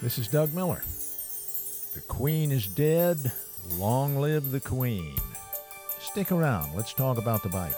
This is Doug Miller. The Queen is dead. Long live the Queen. Stick around. Let's talk about the Bible.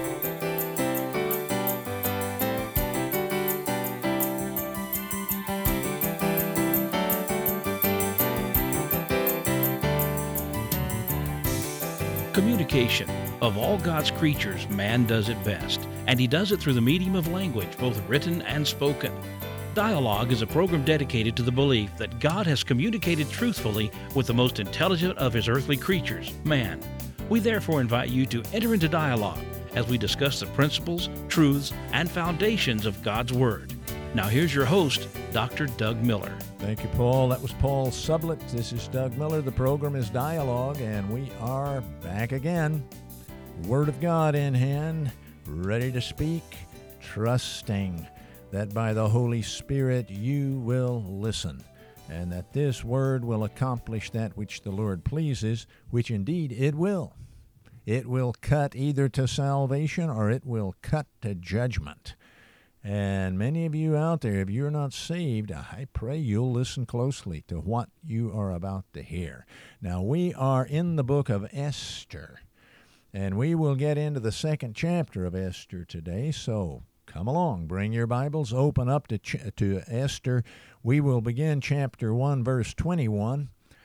Communication. Of all God's creatures, man does it best, and he does it through the medium of language, both written and spoken. Dialogue is a program dedicated to the belief that God has communicated truthfully with the most intelligent of his earthly creatures, man. We therefore invite you to enter into dialogue as we discuss the principles, truths, and foundations of God's Word. Now here's your host, Dr. Doug Miller. Thank you, Paul. That was Paul Sublett. This is Doug Miller. The program is Dialogue, and we are back again. Word of God in hand, ready to speak, trusting that by the Holy Spirit you will listen, and that this word will accomplish that which the Lord pleases, which indeed it will. It will cut either to salvation or it will cut to judgment. And many of you out there, if you're not saved, I pray you'll listen closely to what you are about to hear. Now, we are in the book of Esther, and we will get into the second chapter of Esther today, so come along, bring your Bibles, open up to Esther. We will begin chapter 1, verse 21,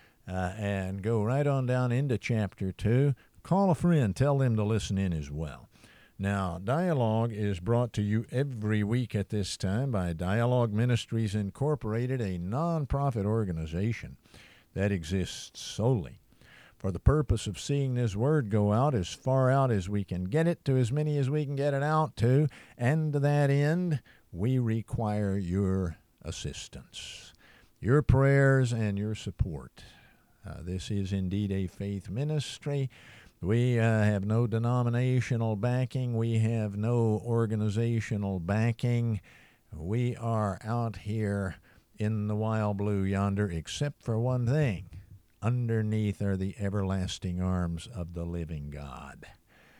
and go right on down into chapter 2. Call a friend, tell them to listen in as well. Now, Dialogue is brought to you every week at this time by Dialogue Ministries Incorporated, a nonprofit organization that exists solely for the purpose of seeing this word go out as far out as we can get it to as many as we can get it out to, and to that end, we require your assistance, your prayers, and your support. This is indeed a faith ministry. We have no denominational backing. We have no organizational backing. We are out here in the wild blue yonder, except for one thing. Underneath are the everlasting arms of the living God.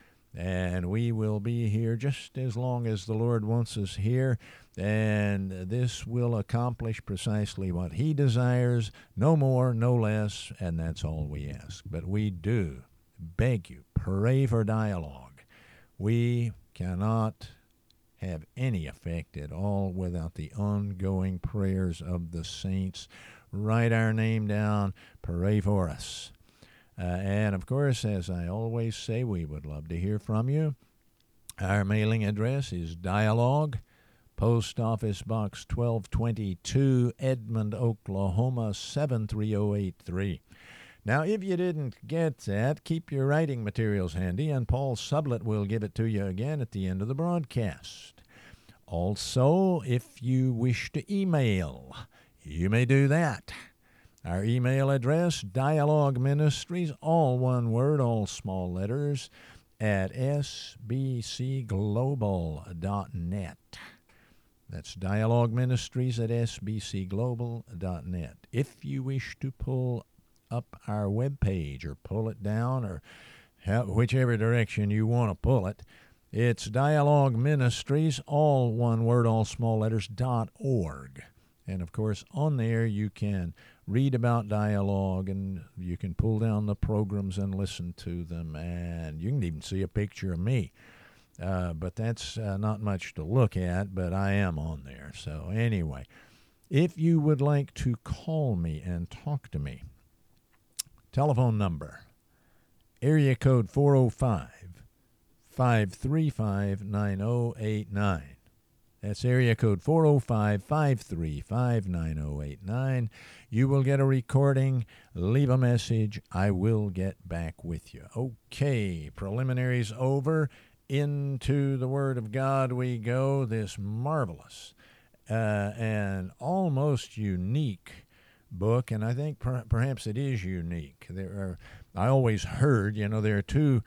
And we will be here just as long as the Lord wants us here, and this will accomplish precisely what he desires, no more, no less, and that's all we ask. But we do beg you, pray for Dialogue. We cannot have any effect at all without the ongoing prayers of the saints. Write our name down, pray for us. And of course, as I always say, we would love to hear from you. Our mailing address is Dialogue, Post Office Box 1222, Edmond, Oklahoma 73083. Now, if you didn't get that, keep your writing materials handy, and Paul Sublett will give it to you again at the end of the broadcast. Also, if you wish to email, you may do that. Our email address, Dialogue Ministries, all one word, all small letters, at sbcglobal.net. That's Dialogue Ministries at sbcglobal.net. If you wish to pull up our webpage or pull it down or whichever direction you want to pull it, it's Dialogue Ministries, all one word, all small letters, .org. And, of course, on there you can read about Dialogue, and you can pull down the programs and listen to them, and you can even see a picture of me. But that's not much to look at, but I am on there. So anyway, if you would like to call me and talk to me, telephone number, area code 405-535-9089. That's area code 405-535-9089. You will get a recording. Leave a message. I will get back with you. Okay, preliminaries over. Into the Word of God we go. This marvelous and almost unique book, and I think perhaps it is unique. I always heard, there are two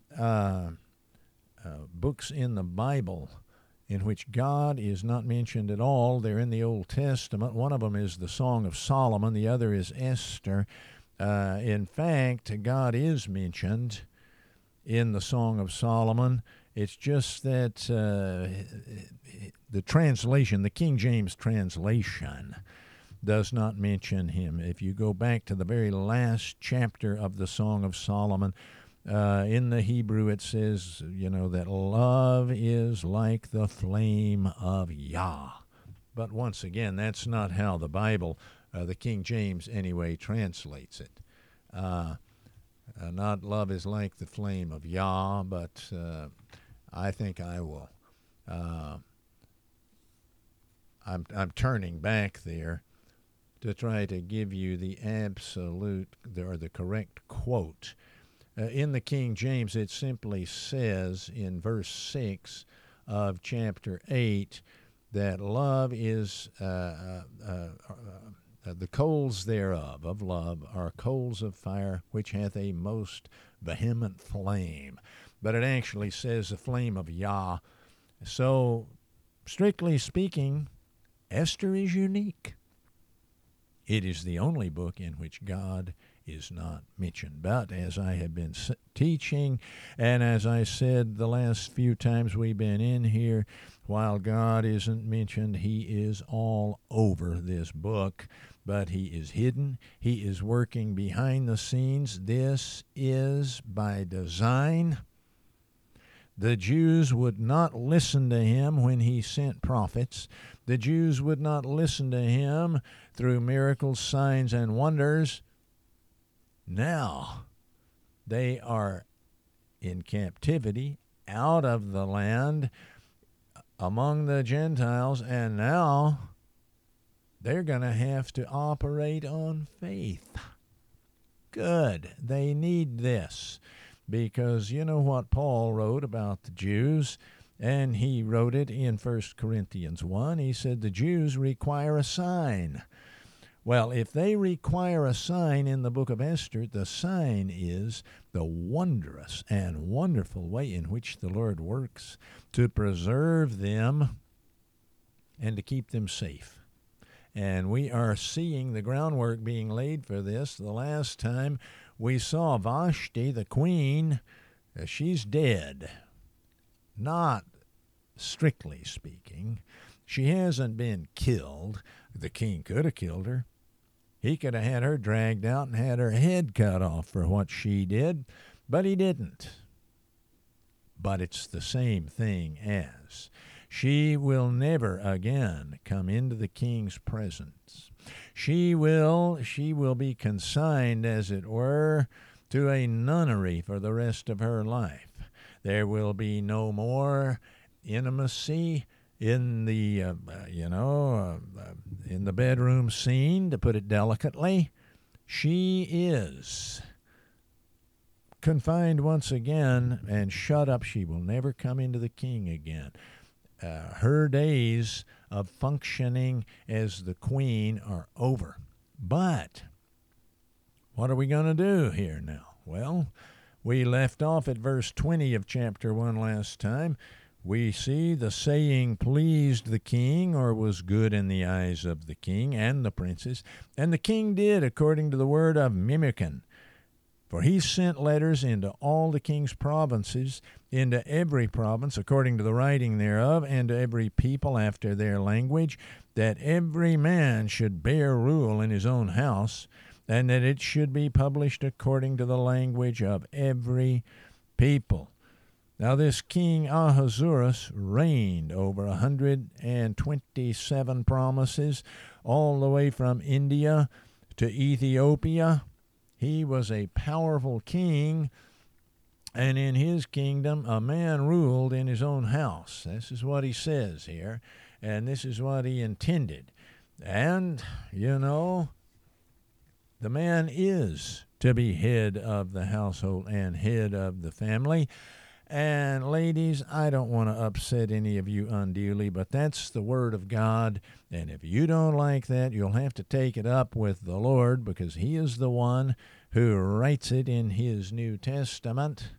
books in the Bible in which God is not mentioned at all. They're in the Old Testament. One of them is the Song of Solomon. The other is Esther. In fact, God is mentioned in the Song of Solomon. It's just that the translation, the King James translation, does not mention him. If you go back to the very last chapter of the Song of Solomon, in the Hebrew it says, that love is like the flame of Yah. But once again, that's not how the Bible, the King James anyway, translates it. Not love is like the flame of Yah, but I think I will. I'm turning back there to try to give you the absolute or the correct quote. In the King James, it simply says in verse 6 of chapter 8 that love is the coals thereof, of love, are coals of fire, which hath a most vehement flame. But it actually says the flame of Yah. So, strictly speaking, Esther is unique. It is the only book in which God is not mentioned. But as I have been teaching, and as I said the last few times we've been in here, while God isn't mentioned, he is all over this book, but he is hidden. He is working behind the scenes. This is by design. The Jews would not listen to him when he sent prophets. The Jews would not listen to him through miracles, signs, and wonders. Now they are in captivity, out of the land, among the Gentiles, and now they're going to have to operate on faith. Good. They need this. Because you know what Paul wrote about the Jews, and he wrote it in 1 Corinthians 1. He said the Jews require a sign. Well, if they require a sign in the book of Esther, the sign is the wondrous and wonderful way in which the Lord works to preserve them and to keep them safe. And we are seeing the groundwork being laid for this. The last time we saw Vashti, the queen, she's dead. Not strictly speaking. She hasn't been killed. The king could have killed her. He could have had her dragged out and had her head cut off for what she did, but he didn't. But it's the same thing as she will never again come into the king's presence. She will be consigned, as it were, to a nunnery for the rest of her life. There will be no more intimacy in the, in the bedroom scene, to put it delicately. She is confined once again and shut up. She will never come into the king again. Her days of functioning as the queen are over. But what are we going to do here now? Well, we left off at verse 20 of chapter 1 last time. We see the saying pleased the king, or was good in the eyes of the king and the princes. And the king did according to the word of Memucan. For he sent letters into all the king's provinces, into every province according to the writing thereof, and to every people after their language, that every man should bear rule in his own house, and that it should be published according to the language of every people. Now this king Ahasuerus reigned over 127 provinces, all the way from India to Ethiopia. He was a powerful king, and in his kingdom a man ruled in his own house. This is what he says here, and this is what he intended. And, the man is to be head of the household and head of the family. And ladies, I don't want to upset any of you unduly, but that's the word of God. And if you don't like that, you'll have to take it up with the Lord, because he is the one who writes it in his New Testament.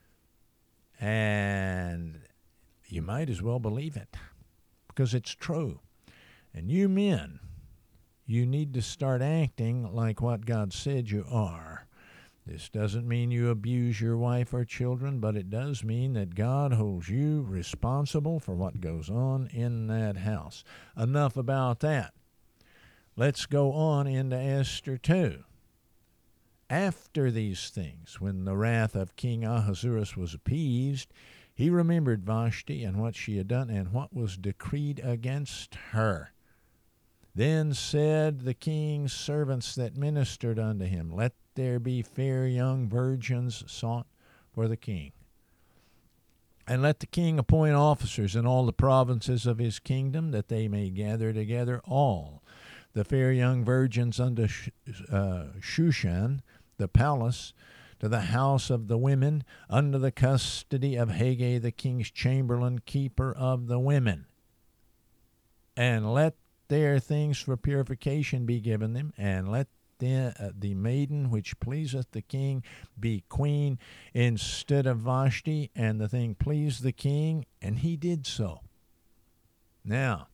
And you might as well believe it, because it's true. And you men, you need to start acting like what God said you are. This doesn't mean you abuse your wife or children, but it does mean that God holds you responsible for what goes on in that house. Enough about that. Let's go on into Esther 2. After these things, when the wrath of King Ahasuerus was appeased, he remembered Vashti and what she had done and what was decreed against her. Then said the king's servants that ministered unto him, Let there be fair young virgins sought for the king. And let the king appoint officers in all the provinces of his kingdom, that they may gather together all the fair young virgins unto Shushan, the palace, to the house of the women, under the custody of Haggai the king's chamberlain, keeper of the women. And let their things for purification be given them, and let the maiden which pleaseth the king be queen instead of Vashti. And the thing pleased the king, and he did so. Now,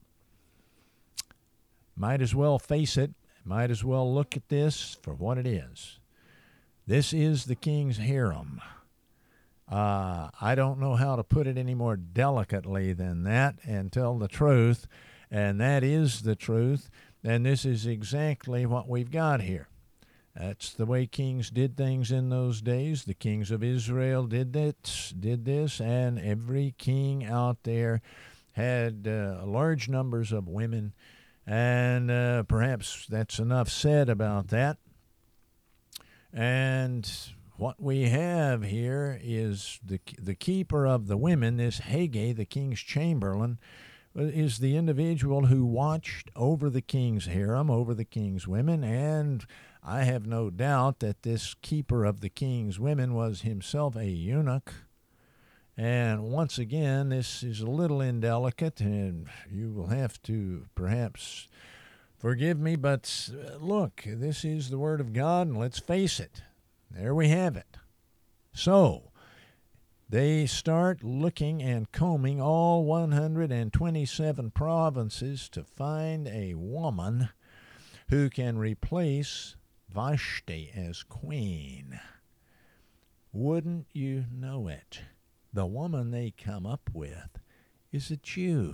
might as well face it, might as well look at this for what it is. This is the king's harem. I don't know how to put it any more delicately than that and tell the truth, and that is the truth, and this is exactly what we've got here. That's the way kings did things in those days. The kings of Israel did this, and every king out there had large numbers of women, and perhaps that's enough said about that. And what we have here is the keeper of the women, this Haggai, the king's chamberlain, is the individual who watched over the king's harem, over the king's women, and I have no doubt that this keeper of the king's women was himself a eunuch. And once again, this is a little indelicate, and you will have to perhaps forgive me, but look, this is the Word of God, and let's face it. There we have it. So, they start looking and combing all 127 provinces to find a woman who can replace Vashti as queen. Wouldn't you know it? The woman they come up with is a Jew.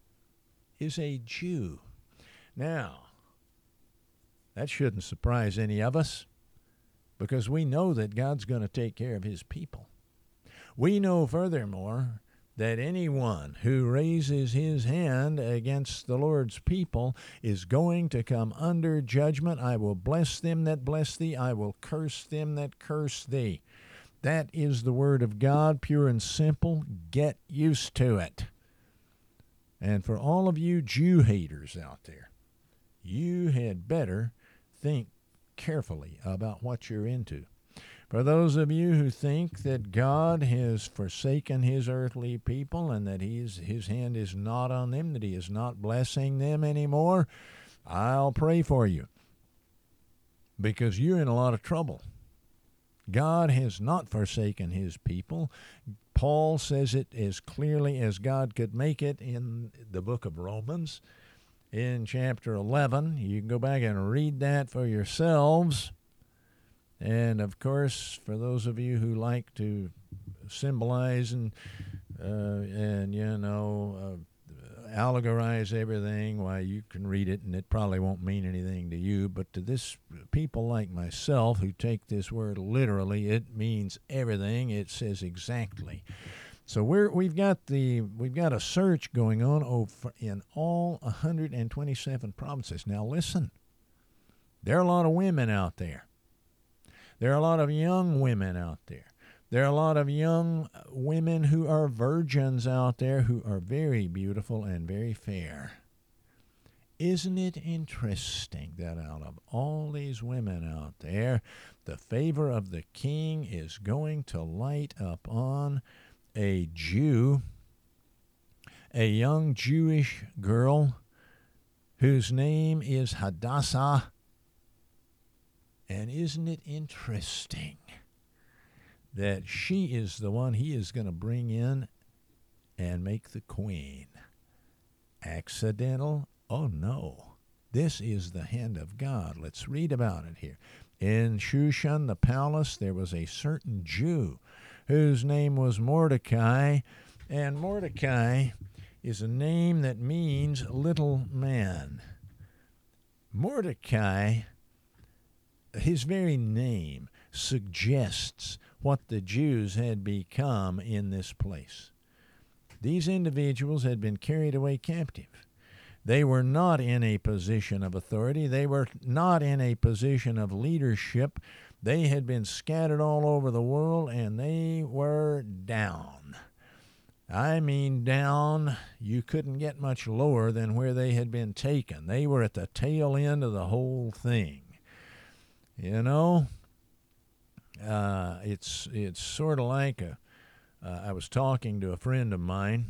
Now, that shouldn't surprise any of us, because we know that God's going to take care of his people. We know, furthermore, that anyone who raises his hand against the Lord's people is going to come under judgment. I will bless them that bless thee. I will curse them that curse thee. That is the Word of God, pure and simple. Get used to it. And for all of you Jew haters out there, you had better think carefully about what you're into. For those of you who think that God has forsaken his earthly people and that his hand is not on them, that he is not blessing them anymore, I'll pray for you, because you're in a lot of trouble. God has not forsaken his people. Paul says it as clearly as God could make it in the book of Romans in chapter 11. You can go back and read that for yourselves. And, of course, for those of you who like to symbolize and allegorize everything, why, you can read it, and it probably won't mean anything to you. But to this people like myself who take this word literally, it means everything. It says exactly. So we've got a search going on in all 127 provinces. Now, listen, there are a lot of women out there. There are a lot of young women out there. There are a lot of young women who are virgins out there who are very beautiful and very fair. Isn't it interesting that out of all these women out there, the favor of the king is going to light upon a Jew, a young Jewish girl whose name is Hadassah? And isn't it interesting that she is the one he is going to bring in and make the queen? Accidental? Oh, no. This is the hand of God. Let's read about it here. In Shushan, the palace, there was a certain Jew whose name was Mordecai, and Mordecai is a name that means little man. Mordecai, his very name suggests what the Jews had become in this place. These individuals had been carried away captive. They were not in a position of authority. They were not in a position of leadership. They had been scattered all over the world, and they were down. I mean down. You couldn't get much lower than where they had been taken. They were at the tail end of the whole thing. You know, it's sort of like I was talking to a friend of mine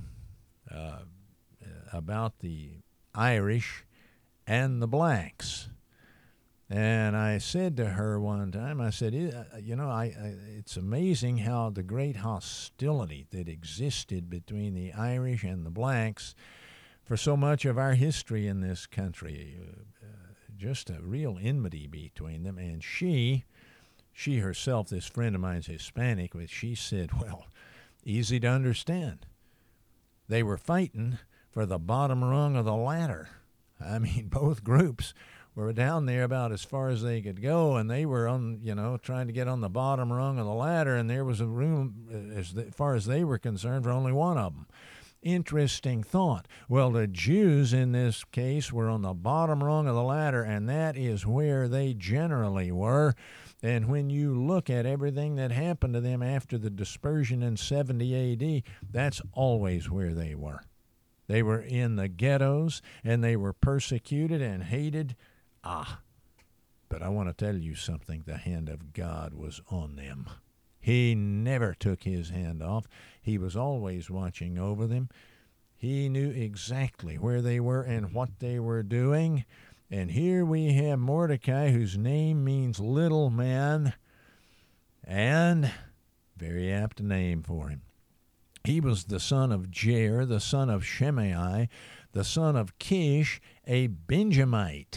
about the Irish and the blacks. And I said to her one time, I said, it's amazing how the great hostility that existed between the Irish and the blacks for so much of our history in this country. Just a real enmity between them. And she herself, this friend of mine's Hispanic, but she said, well, easy to understand. They were fighting for the bottom rung of the ladder. I mean, both groups were down there about as far as they could go, and they were trying to get on the bottom rung of the ladder, and there was a room, as far as they were concerned, for only one of them. Interesting thought. Well, the Jews in this case were on the bottom rung of the ladder, and that is where they generally were. And when you look at everything that happened to them after the dispersion in 70 A.D., that's always where they were. They were in the ghettos, and they were persecuted and hated. But I want to tell you something. The hand of God was on them. He never took his hand off. He was always watching over them. He knew exactly where they were and what they were doing. And here we have Mordecai, whose name means little man, and very apt name for him. He was the son of Jair, the son of Shimei, the son of Kish, a Benjamite.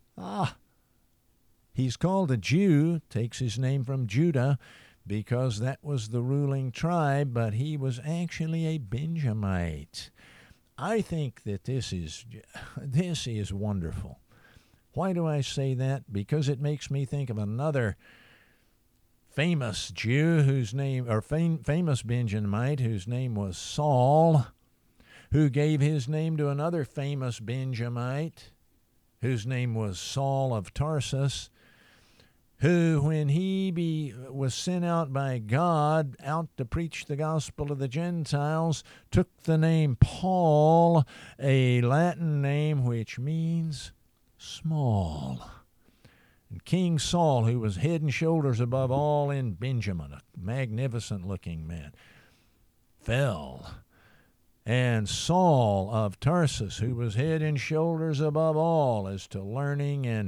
He's called a Jew, takes his name from Judah, because that was the ruling tribe, but he was actually a Benjamite. I think that this is wonderful. Why do I say that? Because it makes me think of another famous Jew famous Benjamite whose name was Saul, who gave his name to another famous Benjamite whose name was Saul of Tarsus, who, when he was sent out by God out to preach the gospel to the Gentiles, took the name Paul, a Latin name which means small. And King Saul, who was head and shoulders above all in Benjamin, a magnificent-looking man, fell. And Saul of Tarsus, who was head and shoulders above all as to learning and,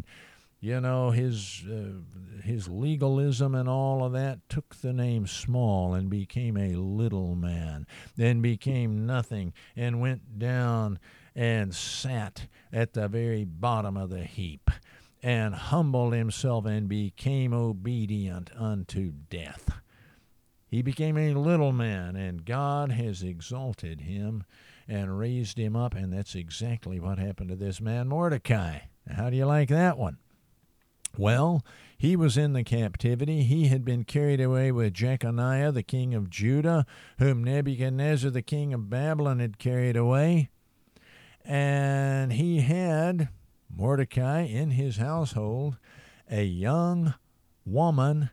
his legalism and all of that, took the name small and became a little man, then became nothing and went down and sat at the very bottom of the heap and humbled himself and became obedient unto death. He became a little man, and God has exalted him and raised him up, and that's exactly what happened to this man Mordecai. How do you like that one? Well, he was in the captivity. He had been carried away with Jeconiah, the king of Judah, whom Nebuchadnezzar, the king of Babylon, had carried away. And he had Mordecai in his household, a young woman.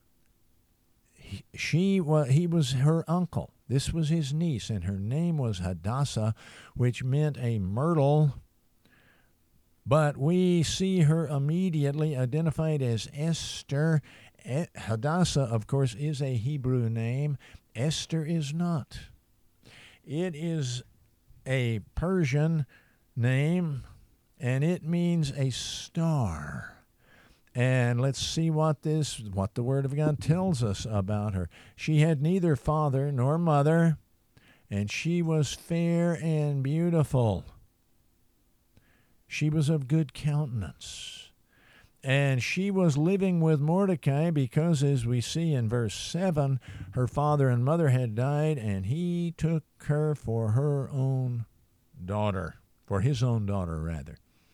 He was her uncle. This was his niece, and her name was Hadassah, which meant a myrtle. But we see her immediately identified as Esther. Hadassah, of course, is a Hebrew name. Esther is not. It is a Persian name, and it means a star. And let's see what the Word of God tells us about her. She had neither father nor mother, and she was fair and beautiful. She was of good countenance. And she was living with Mordecai because, as we see in verse 7, her father and mother had died, and he took her for his own daughter, rather.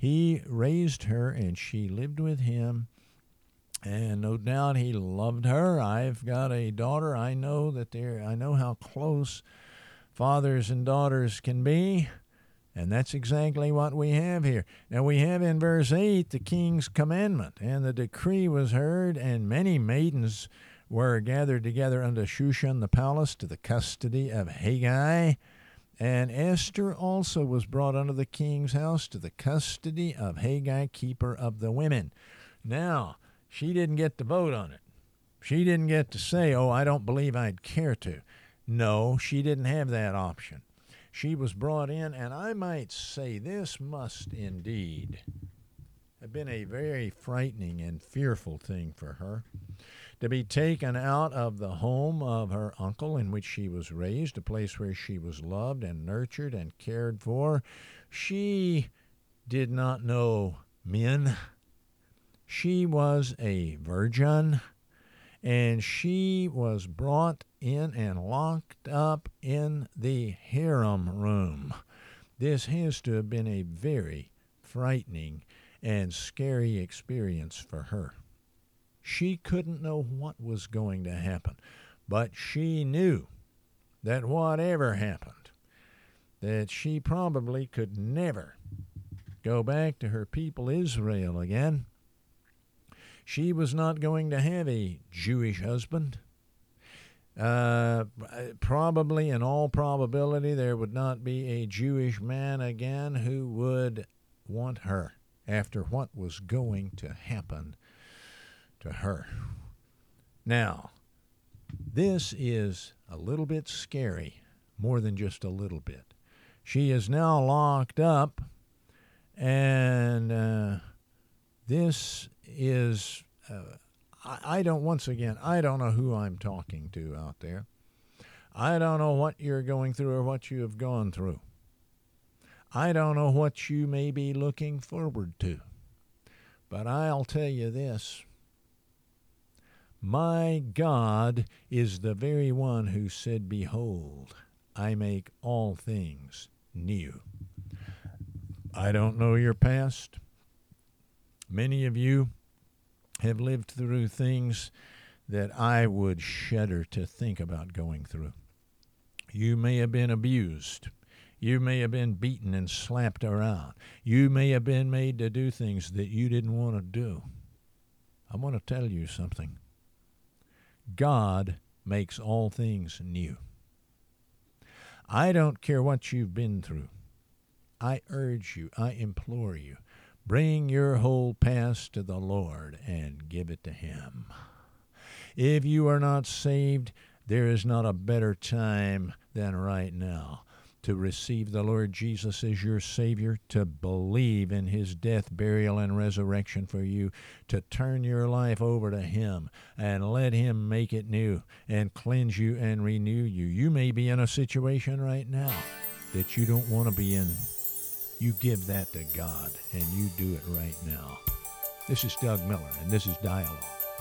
He raised her, and she lived with him. And no doubt he loved her. I've got a daughter. I know how close fathers and daughters can be. And that's exactly what we have here. Now we have in verse 8 the king's commandment. And the decree was heard, and many maidens were gathered together unto Shushan the palace to the custody of Haggai. And Esther also was brought unto the king's house to the custody of Haggai, keeper of the women. Now, she didn't get to vote on it. She didn't get to say, oh, I don't believe I'd care to. No, she didn't have that option. She was brought in, and I might say this must indeed have been a very frightening and fearful thing for her, to be taken out of the home of her uncle in which she was raised, a place where she was loved and nurtured and cared for. She did not know men. She was a virgin, and she was brought in and locked up in the harem room. This has to have been a very frightening and scary experience for her. She couldn't know what was going to happen, but she knew that whatever happened, that she probably could never go back to her people Israel again. She was not going to have a Jewish husband. Probably, in all probability, there would not be a Jewish man again who would want her after what was going to happen to her. Now, this is a little bit scary, more than just a little bit. She is now locked up, and this is, I don't know who I'm talking to out there. I don't know what you're going through or what you have gone through. I don't know what you may be looking forward to. But I'll tell you this. My God is the very one who said, behold, I make all things new. I don't know your past. Many of you have lived through things that I would shudder to think about going through. You may have been abused. You may have been beaten and slapped around. You may have been made to do things that you didn't want to do. I want to tell you something. God makes all things new. I don't care what you've been through. I urge you, I implore you, bring your whole past to the Lord and give it to Him. If you are not saved, there is not a better time than right now to receive the Lord Jesus as your Savior, to believe in His death, burial, and resurrection for you, to turn your life over to Him and let Him make it new and cleanse you and renew you. You may be in a situation right now that you don't want to be in. You give that to God, and you do it right now. This is Doug Miller, and this is Dialogue.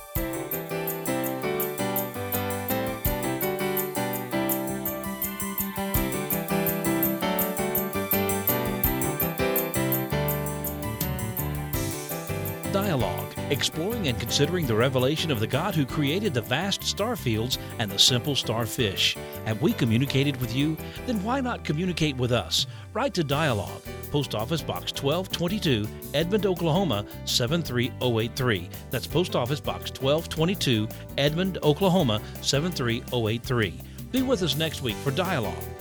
Dialogue, exploring and considering the revelation of the God who created the vast star fields and the simple starfish. Have we communicated with you? Then why not communicate with us? Write to Dialogue, Post Office Box 1222, Edmond, Oklahoma 73083. That's Post Office Box 1222, Edmond, Oklahoma 73083. Be with us next week for Dialogue.